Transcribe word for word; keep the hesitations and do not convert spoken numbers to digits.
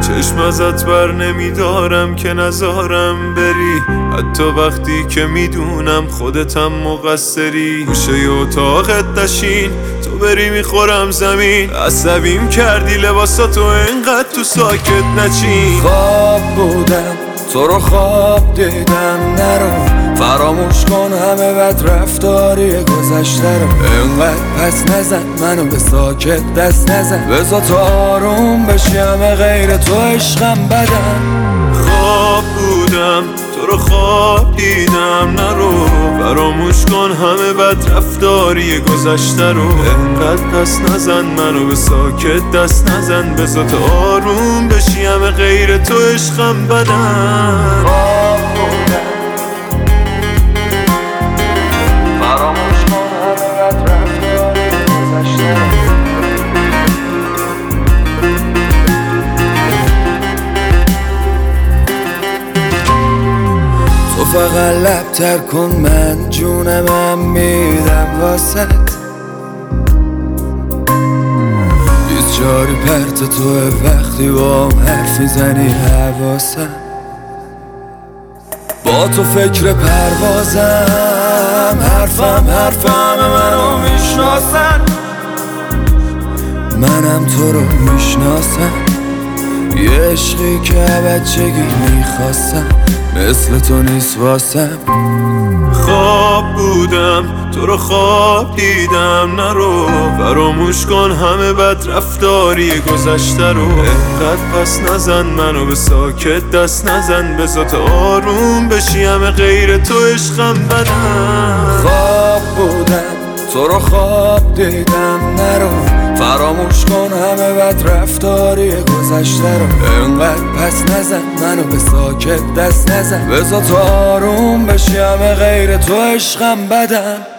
چشم ازت بر نمیدارم که نذارم بری، حتی وقتی که میدونم خودتم مقصری. گوشه اتاقت نشین تو بری میخورم زمین، عصبیم کردی لباساتو اینقدر تو ساکت نچین. خواب بودم تو رو خواب دیدم، نرو فراموش کن همه بد رفتاری گذشته رو. اینقدر پس نزن منو به ساکت دست نزن، بذار تو آروم بشی همه غیر تو عشقم بدن. خواب بودم تو رو خواب دیدم، نرو فراموش کن همه بد رفتاری گذشته رو. اینقدر پس نزن منو به ساکت دست نزن، بذار تو آروم بشی همه غیر تو عشقم بدن. خواب بودم فراموش کن همه بد رفتاری گذشته رو. تو فقط لب تر کن من جونمم میدم واسد، بیچاری پرت توه وقتی با هم حرف میزنی حواسم. با تو فکر پروازم، حرفم حرفم منو میشناسن، منم تو رو میشناسم. یه عشقی که بچگی میخواستم مثل تو نیست واسم. خواب بودم تو رو خواب دیدم، نرو فراموش کن همه بد رفتاری گذشته رو. اینقدر پس نزن منو به ساکت دست نزن، بذار تو آروم بشی همه غیر تو عشقم بدن. خواب بودم تو رو خواب دیدم، نرو فراموش کن همه بد رفتاری گذشته رو. اینقدر پس نزن منو به ساکت دست نزن، بذار تو آروم بشی همه غیر تو عشقم بدن.